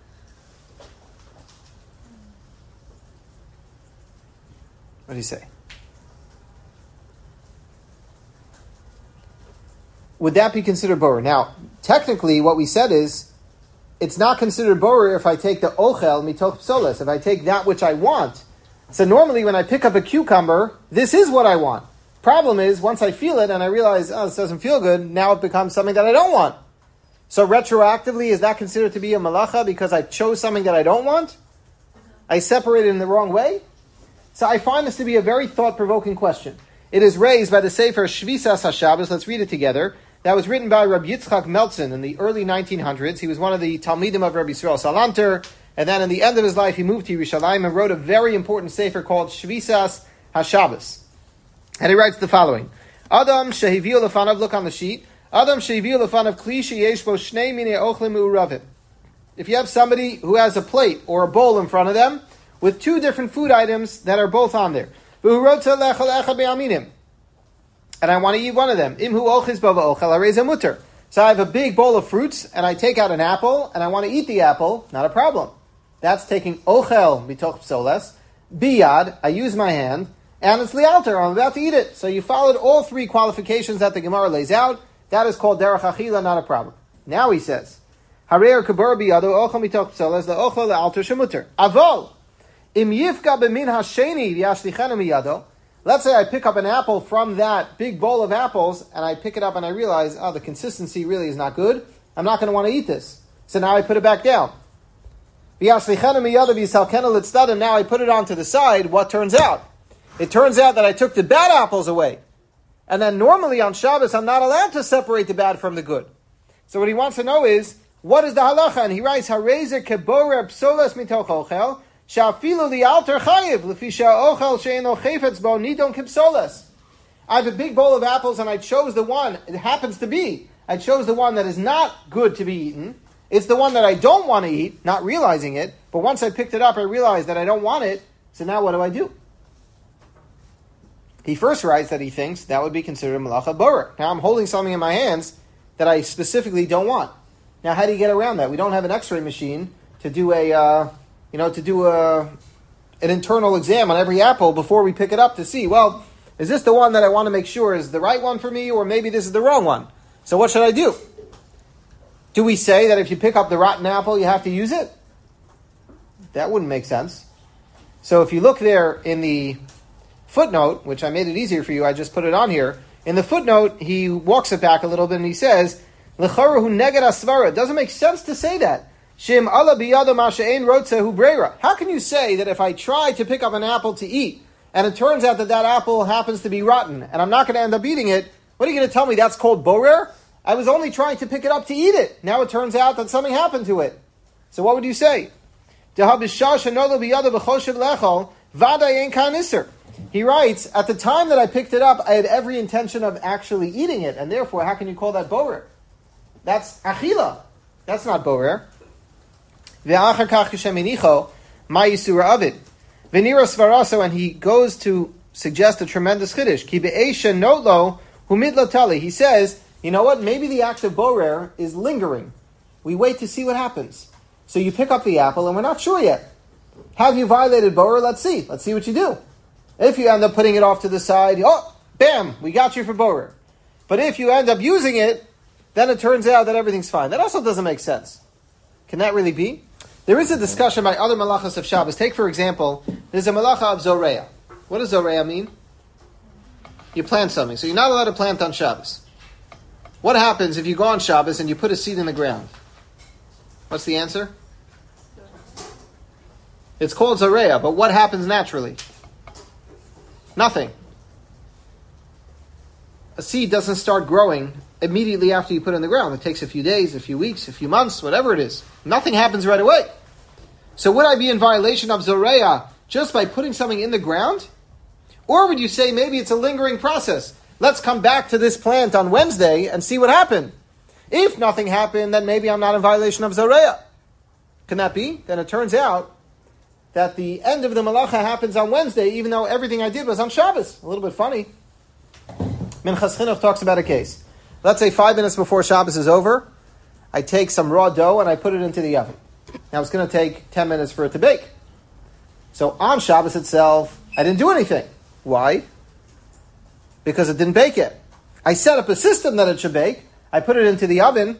What do you say? Would that be considered borer? Now, technically, what we said is, it's not considered borer if I take the ochel mitoch psoles, if I take that which I want. So normally when I pick up a cucumber, this is what I want. Problem is, once I feel it and I realize, oh, this doesn't feel good, now it becomes something that I don't want. So retroactively, is that considered to be a malacha because I chose something that I don't want? I separated in the wrong way? So I find this to be a very thought-provoking question. It is raised by the Sefer Shvisas HaShabbos. Let's read it together. That was written by Rabbi Yitzchak Meltzin in the early 1900s. He was one of the Talmidim of Rabbi Yisrael Salanter. And then in the end of his life, he moved to Yerushalayim and wrote a very important sefer called Shvisas HaShabbos. And he writes the following. Adam shehiviu lefanav, look on the sheet. Adam shehiviu lefanav kli sheyesh bo shnei minei ochlim u'ravim. If you have somebody who has a plate or a bowl in front of them with 2 different food items that are both on there. V'hu rotza lechel echad be'aminim. And I want to eat one of them. Imhu ochiz bava ochel harei mutter. So I have a big bowl of fruits, and I take out an apple, and I want to eat the apple. Not a problem. That's taking ochel mitoch psoles. Biyad, I use my hand, and it's lialter, I'm about to eat it. So you followed all 3 qualifications that the Gemara lays out. That is called derech achila, not a problem. Now he says, Harei kabur biyado ochel mitoch psoles le'ochel le'alter shemutter. Avol, im yifka b'min hasheni v'yashlichenu miyado. Let's say I pick up an apple from that big bowl of apples, and I pick it up and I realize, oh, the consistency really is not good. I'm not going to want to eat this. So now I put it back down. Now I put it onto the side. What turns out? It turns out that I took the bad apples away. And then normally on Shabbos, I'm not allowed to separate the bad from the good. So what he wants to know is, what is the halacha? And he writes, Hareze keborer psoles mitoch ochel. I have a big bowl of apples and I chose the one, it happens to be, I chose the one that is not good to be eaten. It's the one that I don't want to eat, not realizing it, but once I picked it up, I realized that I don't want it, so now what do I do? He first writes that he thinks that would be considered a malacha borer. Now I'm holding something in my hands that I specifically don't want. Now how do you get around that? We don't have an X-ray machine to do an internal exam on every apple before we pick it up to see, well, is this the one that I want to make sure is the right one for me, or maybe this is the wrong one? So what should I do? Do we say that if you pick up the rotten apple, you have to use it? That wouldn't make sense. So if you look there in the footnote, which I made it easier for you, I just put it on here. In the footnote, he walks it back a little bit and he says, L'charahu neged asvara. It doesn't make sense to say that. Shem ala biyado masha'ein rotzehu breira. How can you say that if I try to pick up an apple to eat, and it turns out that that apple happens to be rotten, and I'm not going to end up eating it, what are you going to tell me that's called borer? I was only trying to pick it up to eat it. Now it turns out that something happened to it. So what would you say? He writes, at the time that I picked it up, I had every intention of actually eating it, and therefore, how can you call that borer? That's achila. That's not borer. And he goes to suggest a tremendous chiddush. He says, you know what? Maybe the act of borer is lingering. We wait to see what happens. So you pick up the apple, and we're not sure yet. Have you violated borer? Let's see. Let's see what you do. If you end up putting it off to the side, oh, bam, we got you for borer. But if you end up using it, then it turns out that everything's fine. That also doesn't make sense. Can that really be? There is a discussion by other malachas of Shabbos. Take, for example, there's a malacha of zoreya. What does zoreya mean? You plant something. So you're not allowed to plant on Shabbos. What happens if you go on Shabbos and you put a seed in the ground? What's the answer? It's called zoreya, but what happens naturally? Nothing. A seed doesn't start growing immediately after you put it in the ground. It takes a few days, a few weeks, a few months, whatever it is. Nothing happens right away. So would I be in violation of zoreya just by putting something in the ground? Or would you say maybe it's a lingering process? Let's come back to this plant on Wednesday and see what happened. If nothing happened, then maybe I'm not in violation of zoreya. Can that be? Then it turns out that the end of the malacha happens on Wednesday, even though everything I did was on Shabbos. A little bit funny. Minchas Chinuch talks about a case. Let's say 5 minutes before Shabbos is over, I take some raw dough and I put it into the oven. Now it's going to take 10 minutes for it to bake. So on Shabbos itself, I didn't do anything. Why? Because it didn't bake yet. I set up a system that it should bake. I put it into the oven.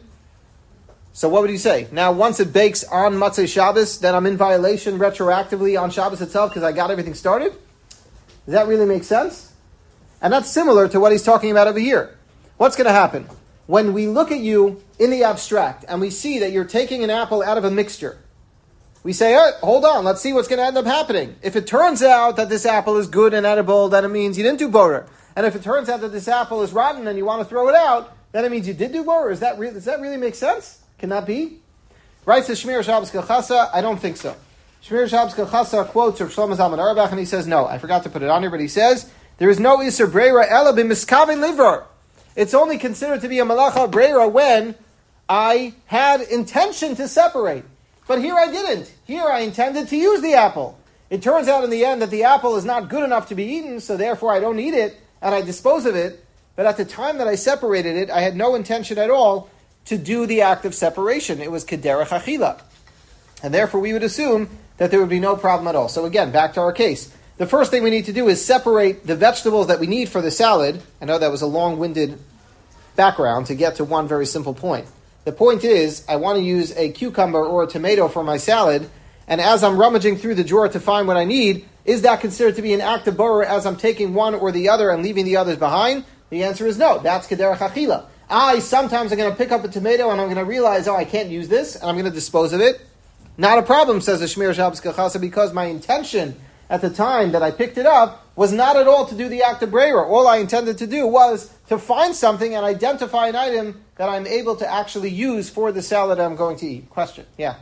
So what would you say? Now once it bakes on Matzah Shabbos, then I'm in violation retroactively on Shabbos itself because I got everything started? Does that really make sense? And that's similar to what he's talking about over here. What's going to happen? When we look at you in the abstract and we see that you're taking an apple out of a mixture, we say, oh, hold on, let's see what's going to end up happening. If it turns out that this apple is good and edible, then it means you didn't do borer. And if it turns out that this apple is rotten and you want to throw it out, then it means you did do borer. Does that really make sense? Can that be? Writes the Shmir Shabbos Kachasa, I don't think so. Shmir Shabbos Kachasa quotes Rav Shlomo Zalman Auerbach and he says, no, I forgot to put it on here, but he says, there is no Isser Breira Ela b'miskavin livrar. It's only considered to be a malacha breira when I had intention to separate. But here I didn't. Here I intended to use the apple. It turns out in the end that the apple is not good enough to be eaten, so therefore I don't eat it, and I dispose of it. But at the time that I separated it, I had no intention at all to do the act of separation. It was kederech achila. And therefore we would assume that there would be no problem at all. So again, back to our case. The first thing we need to do is separate the vegetables that we need for the salad. I know that was a long-winded background to get to one very simple point. The point is, I want to use a cucumber or a tomato for my salad, and as I'm rummaging through the drawer to find what I need, is that considered to be an act of borer as I'm taking one or the other and leaving the others behind? The answer is no. That's kederech achila. Sometimes I'm going to pick up a tomato and I'm going to realize, I can't use this, and I'm going to dispose of it. Not a problem, says the Shmir Shabbos Kachasa, because my intention at the time that I picked it up was not at all to do the act of breira. All I intended to do was to find something and identify an item that I'm able to actually use for the salad I'm going to eat. Question? Yeah?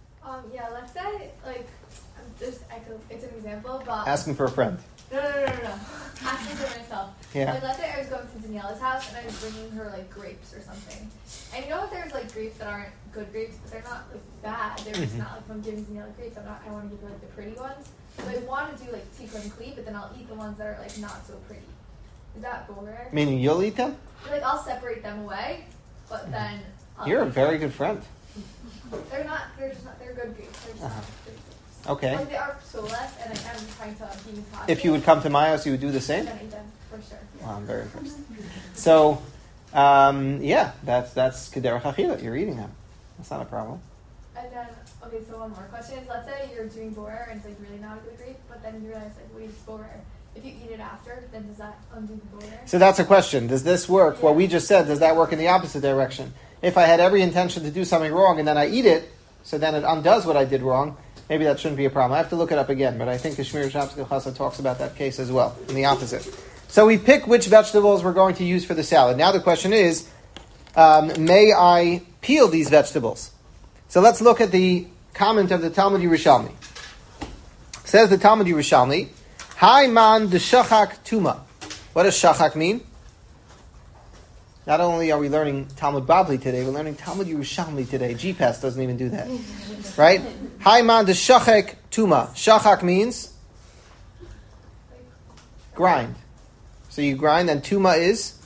Let's say, it's an example, but... Asking for a friend. No. Asking for myself. Yeah. Like, let's say I was going to Daniela's house and I was bringing her like grapes or something. And you know what? There's like grapes that aren't good grapes, but they're not like bad. They're just not like if I'm giving Daniela grapes, I want to give her like the pretty ones. So I want to do like tikka and kli, but then I'll eat the ones that are like not so pretty. Is that borer? Meaning you'll eat them? Like I'll separate them away, but then You're a very good friend. They're not. They're just not. They're good grapes. They're just not good grapes. Okay. Like they are so less, and I'm trying to be cautious. If you would come to my house, you would do the same? I'm gonna eat them for sure. Yeah. Wow, I'm very impressed. So, that's Kederach Achila. You're eating them. That's not a problem. And then, okay, so one more question is, let's say you're doing borer and it's like really not a good grape, but then you realize like, wait, it's borer. If you eat it after, then does that undo the borer? So that's a question. Does this work? Yeah. What we just said, does that work in the opposite direction? If I had every intention to do something wrong and then I eat it, so then it undoes what I did wrong, maybe that shouldn't be a problem. I have to look it up again, but I think the Shmir Shabbat Chasa talks about that case as well, in the opposite. So we pick which vegetables we're going to use for the salad. Now the question is, may I peel these vegetables? So let's look at the comment of the Talmud Yerushalmi. Says the Talmud Yerushalmi, Hai man de shachak tuma. What does shachak mean? Not only are we learning Talmud Bavli today, we're learning Talmud Yerushalmi today. GPS doesn't even do that. Right? Hai man de shachak tuma. Shachak means grind. So you grind, and tuma is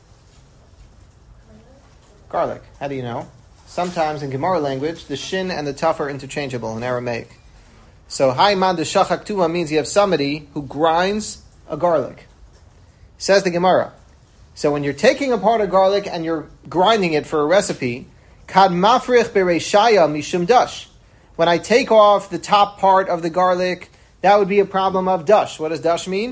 garlic. How do you know? Sometimes in Gemara language, the shin and the tuf are interchangeable in Aramaic. So, hai man de shachak tuma means you have somebody who grinds a garlic. Says the Gemara. So when you're taking apart a garlic and you're grinding it for a recipe, kad mafrich bereishaya mishum dash. When I take off the top part of the garlic, that would be a problem of dash. What does dash mean?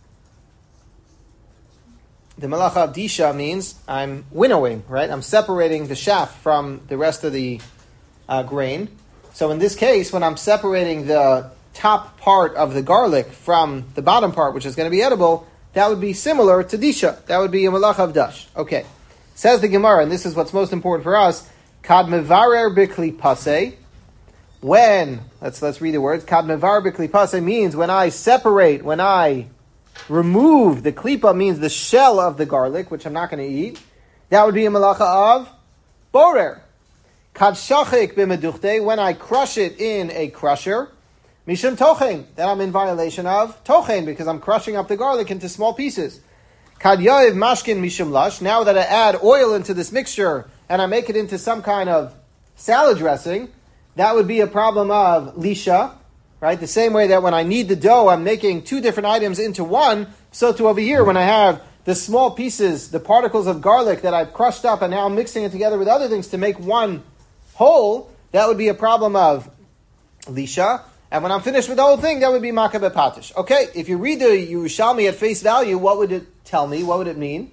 The malacha of disha means I'm winnowing, right? I'm separating the chaff from the rest of the grain. So in this case, when I'm separating the top part of the garlic from the bottom part, which is going to be edible, that would be similar to disha. That would be a malacha of dash. Okay. Says the Gemara, and this is what's most important for us, kad mevarer b'kli paseh. When, let's read the words, kad mevarer b'kli paseh means when I separate, when I remove, the klipa means the shell of the garlic, which I'm not going to eat. That would be a malacha of borer. Kad shachik b'meduchte, when I crush it in a crusher, mishum tochen, then I'm in violation of tochen, because I'm crushing up the garlic into small pieces. Kad yaev mashkin mishum lash, now that I add oil into this mixture, and I make it into some kind of salad dressing, that would be a problem of lisha, right? The same way that when I knead the dough, I'm making two different items into one, so too over here, when I have the small pieces, the particles of garlic that I've crushed up, and now I'm mixing it together with other things to make one whole, that would be a problem of lisha. And when I'm finished with the whole thing, that would be makah bepatish. Okay, if you read the Yerushalmi at face value, what would it tell me? What would it mean?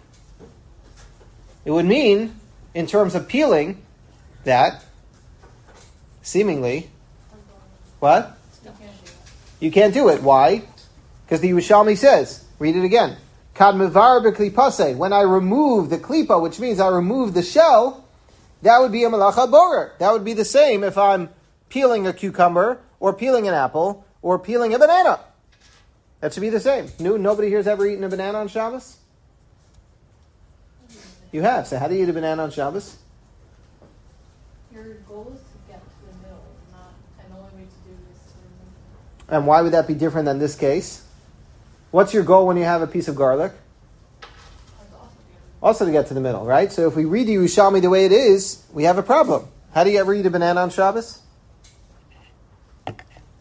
It would mean, in terms of peeling, that, seemingly, what? You can't do it. Why? Because the Yerushalmi says, read it again, kad mevar b'klipase, when I remove the klipa, which means I remove the shell, that would be a malacha borer. That would be the same if I'm peeling a cucumber, or peeling an apple, or peeling a banana. That should be the same. Nobody here's ever eaten a banana on Shabbos? You have. So how do you eat a banana on Shabbos? Your goal is to get to the middle, and the only way to do this is to remove it. And why would that be different than this case? What's your goal when you have a piece of garlic? Also to get to the middle, right? So if we read the Yerushalmi the way it is, we have a problem. How do you ever eat a banana on Shabbos? I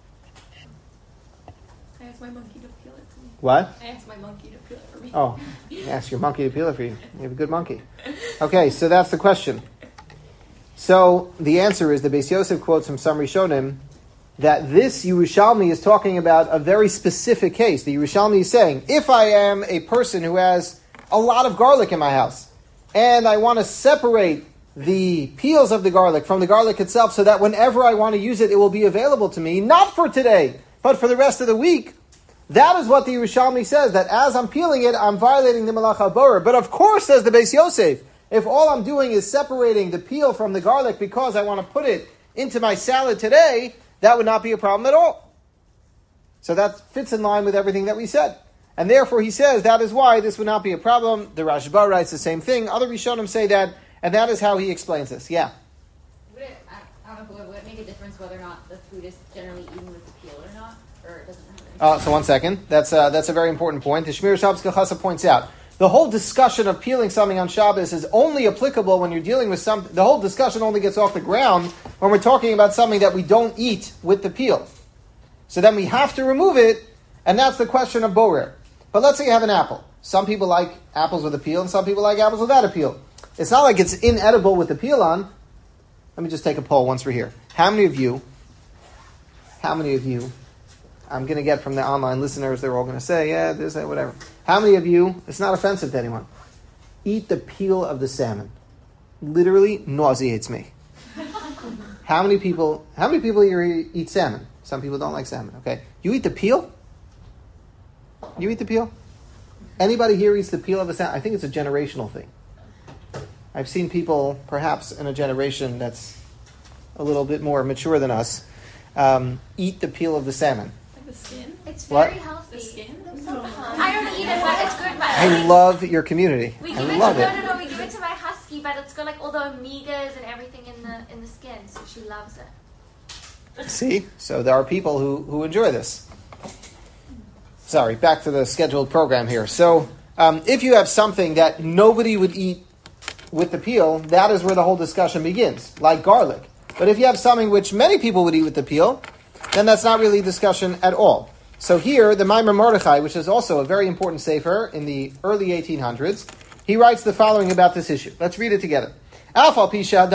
asked my monkey to peel it for me. What? I asked my monkey to peel it for me. Oh, ask your monkey to peel it for you. You have a good monkey. Okay, so that's the question. So the answer is, the Beis Yosef quotes from some Rishonim that this Yerushalmi is talking about a very specific case. The Yerushalmi is saying, if I am a person who has a lot of garlic in my house, and I want to separate the peels of the garlic from the garlic itself so that whenever I want to use it, it will be available to me, not for today, but for the rest of the week, that is what the Yerushalmi says, that as I'm peeling it, I'm violating the malacha borer. But of course, says the Beis Yosef, if all I'm doing is separating the peel from the garlic because I want to put it into my salad today, that would not be a problem at all. So that fits in line with everything that we said. And therefore, he says that is why this would not be a problem. The Rashba writes the same thing. Other Rishonim say that, and that is how he explains this. Yeah. Would it make a difference whether or not the food is generally eaten with the peel or not? Or it doesn't matter? So 1 second. That's a very important point. The Shmir Shabbos Kachasa points out, the whole discussion of peeling something on Shabbos is only applicable when you're dealing with something. The whole discussion only gets off the ground when we're talking about something that we don't eat with the peel. So then we have to remove it, and that's the question of borer. But let's say you have an apple. Some people like apples with a peel, and some people like apples without a peel. It's not like it's inedible with the peel on. Let me just take a poll once we're here. How many of you, I'm going to get from the online listeners, they're all going to say, yeah, this, that, whatever. How many of you, it's not offensive to anyone, eat the peel of the salmon? Literally nauseates me. How many people here eat salmon? Some people don't like salmon, okay? You eat the peel? You eat the peel? Anybody here eats the peel of a salmon? I think it's a generational thing. I've seen people, perhaps in a generation that's a little bit more mature than us, eat the peel of the salmon. Like the skin? It's What? very healthy. The skin? I don't eat it, but it's good. But I love your community. we I give it love to, it. No, we give it to my husky, but it's got like all the omegas and everything in the skin, so she loves it. See? So there are people who enjoy this. Sorry, back to the scheduled program here. So if you have something that nobody would eat with the peel, that is where the whole discussion begins, like garlic. But if you have something which many people would eat with the peel, then that's not really discussion at all. So here, the Maimar Mordechai, which is also a very important sefer in the early 1800s, he writes the following about this issue. Let's read it together. What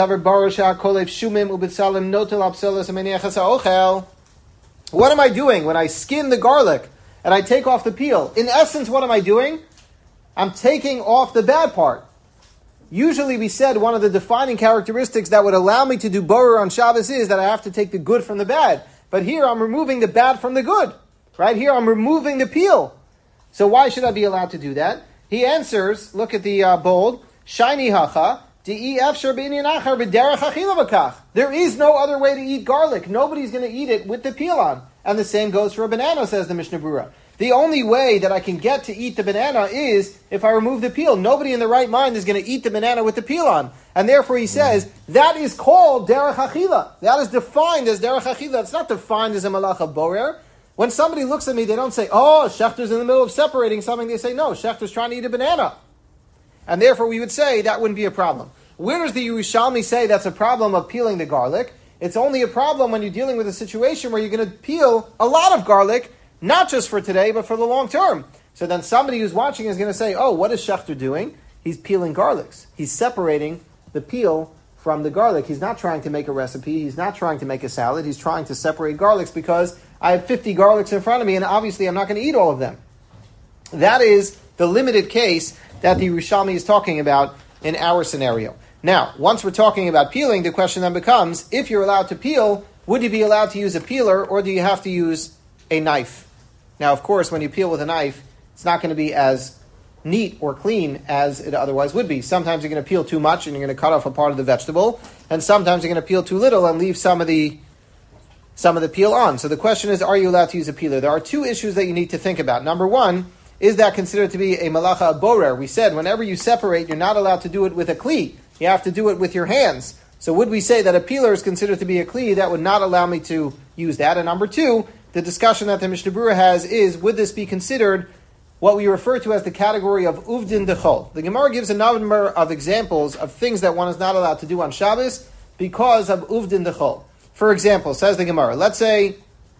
am I doing when I skin the garlic and I take off the peel? In essence, what am I doing? I'm taking off the bad part. Usually we said one of the defining characteristics that would allow me to do borer on Shabbos is that I have to take the good from the bad. But here I'm removing the bad from the good. Right here I'm removing the peel. So why should I be allowed to do that? He answers, look at the bold, shiny hacha, there is no other way to eat garlic. Nobody's going to eat it with the peel on. And the same goes for a banana, says the Mishnah Berurah. The only way that I can get to eat the banana is if I remove the peel. Nobody in the right mind is going to eat the banana with the peel on. And therefore he says, that is called derech achila. That is defined as derech achila. It's not defined as a malacha borer. When somebody looks at me, they don't say, oh, Shechter's in the middle of separating something. They say, no, Shechter's trying to eat a banana. And therefore we would say that wouldn't be a problem. Where does the Yerushalmi say that's a problem of peeling the garlic? It's only a problem when you're dealing with a situation where you're going to peel a lot of garlic, not just for today, but for the long term. So then somebody who's watching is going to say, oh, what is Shechter doing? He's peeling garlics. He's separating the peel from the garlic. He's not trying to make a recipe. He's not trying to make a salad. He's trying to separate garlics because I have 50 garlics in front of me and obviously I'm not going to eat all of them. That is the limited case that the Yerushalmi is talking about in our scenario. Now, once we're talking about peeling, the question then becomes, if you're allowed to peel, would you be allowed to use a peeler or do you have to use a knife? Now, of course, when you peel with a knife, it's not going to be as neat or clean as it otherwise would be. Sometimes you're going to peel too much and you're going to cut off a part of the vegetable, and sometimes you're going to peel too little and leave some of the peel on. So the question is, are you allowed to use a peeler? There are two issues that you need to think about. Number one, is that considered to be a malacha borer? We said whenever you separate, you're not allowed to do it with a kli. You have to do it with your hands. So would we say that a peeler is considered to be a kli? That would not allow me to use that. And number two, the discussion that the Mishnah Berurah has is, would this be considered what we refer to as the category of uvdin dechol? The Gemara gives a number of examples of things that one is not allowed to do on Shabbos because of uvdin dechol. For example, says the Gemara, let's say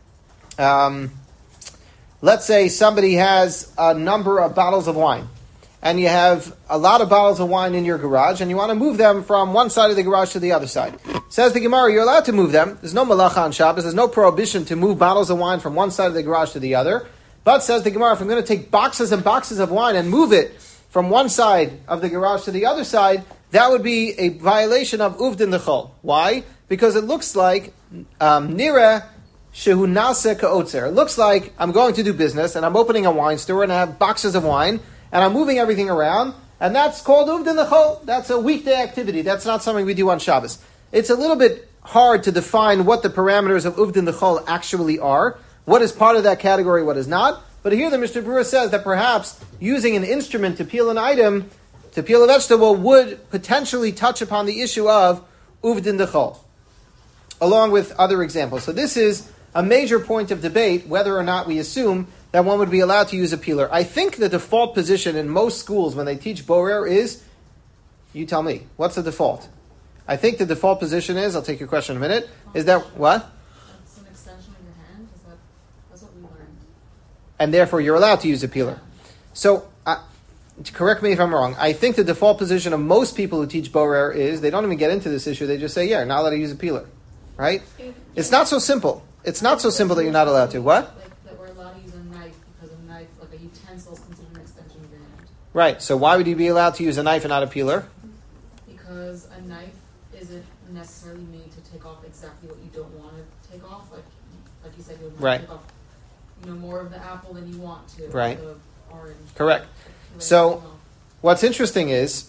somebody has a number of bottles of wine, and you have a lot of bottles of wine in your garage, and you want to move them from one side of the garage to the other side. Says the Gemara, you're allowed to move them. There's no malacha on Shabbos. There's no prohibition to move bottles of wine from one side of the garage to the other. But, says the Gemara, if I'm going to take boxes and boxes of wine and move it from one side of the garage to the other side, that would be a violation of uvdin dechol. Why? Because it looks like nira shehu nase ka'otzer. It looks like I'm going to do business, and I'm opening a wine store, and I have boxes of wine, and I'm moving everything around, and that's called uvdin dechol. That's a weekday activity. That's not something we do on Shabbos. It's a little bit hard to define what the parameters of uvdin dechol actually are. What is part of that category, what is not. But here the Mishnah Berurah says that perhaps using an instrument to peel an item, to peel a vegetable, would potentially touch upon the issue of uvdin dechol, along with other examples. So this is a major point of debate, whether or not we assume that one would be allowed to use a peeler. I think the default position in most schools when they teach borer is, you tell me, what's the default? I think the default position is, I'll take your question in a minute, is that what? That's an extension of your hand. That's what we learned. And therefore you're allowed to use a peeler. So, correct me if I'm wrong, I think the default position of most people who teach borer is, they don't even get into this issue, they just say, yeah, you're not allowed to use a peeler. Right? It's not so simple. It's not so simple that you're not allowed to. What? Like that we're allowed to use a knife because a knife, like a utensil, is considered an extension of your hand. Right. So why would you be allowed to use a knife and not a peeler? Because a knife isn't necessarily made to take off exactly what you don't want to take off. Like you said, you would want to take off, more of the apple than you want to. Right. The orange. Correct. So what's interesting is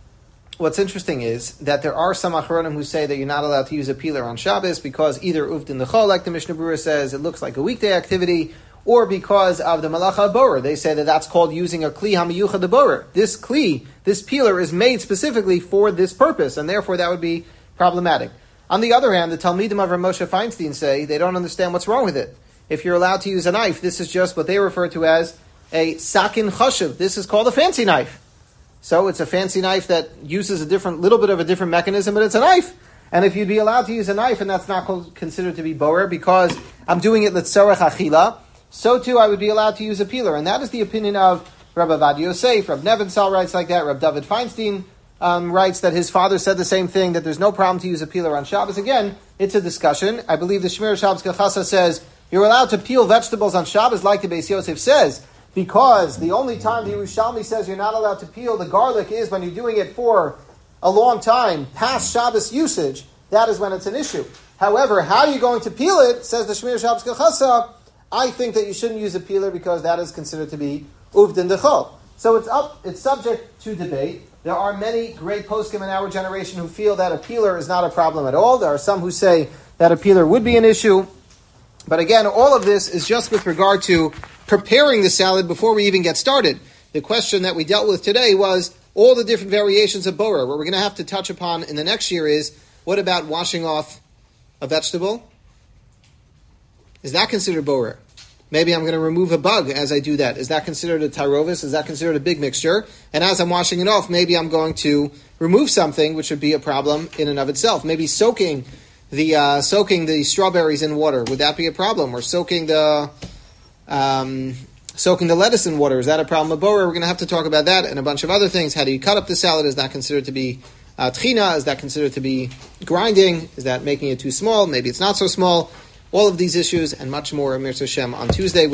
that there are some achronim who say that you're not allowed to use a peeler on Shabbos because either uvdin dechol, like the Mishnah Berurah says, it looks like a weekday activity, or because of the malacha borer. They say that that's called using a kli hamiyuchad borer. This kli, this peeler, is made specifically for this purpose, and therefore that would be problematic. On the other hand, the Talmidim of Rav Moshe Feinstein say they don't understand what's wrong with it. If you're allowed to use a knife, this is just what they refer to as a sakin chashuv. This is called a fancy knife. So it's a fancy knife that uses little bit of a different mechanism, but it's a knife. And if you'd be allowed to use a knife, and that's not considered to be borer because I'm doing it l'tzarech achila, so too I would be allowed to use a peeler. And that is the opinion of Rabbi Avad Yosef. Rabbi Nevinsal writes like that. Rabbi David Feinstein writes that his father said the same thing, that there's no problem to use a peeler on Shabbos. Again, it's a discussion. I believe the Shmir Shabbos Kachasa says you're allowed to peel vegetables on Shabbos, like the Beis Yosef says, because the only time the Yerushalmi says you're not allowed to peel the garlic is when you're doing it for a long time, past Shabbos usage. That is when it's an issue. However, how are you going to peel it, says the Shmir Shabbos Kachasa, I think that you shouldn't use a peeler because that is considered to be uvdin dechol. So it's subject to debate. There are many great poskim in our generation who feel that a peeler is not a problem at all. There are some who say that a peeler would be an issue. But again, all of this is just with regard to preparing the salad before we even get started. The question that we dealt with today was all the different variations of borer. What we're going to have to touch upon in the next year is, what about washing off a vegetable? Is that considered borer? Maybe I'm going to remove a bug as I do that. Is that considered a tarovis? Is that considered a big mixture? And as I'm washing it off, maybe I'm going to remove something, which would be a problem in and of itself. Maybe soaking the strawberries in water, would that be a problem? Or soaking the lettuce in water, is that a problem with borer? We're going to have to talk about that and a bunch of other things. How do you cut up the salad? Is that considered to be tchina? Is that considered to be grinding? Is that making it too small? Maybe it's not so small. All of these issues and much more, Mir Hashem, on Tuesday.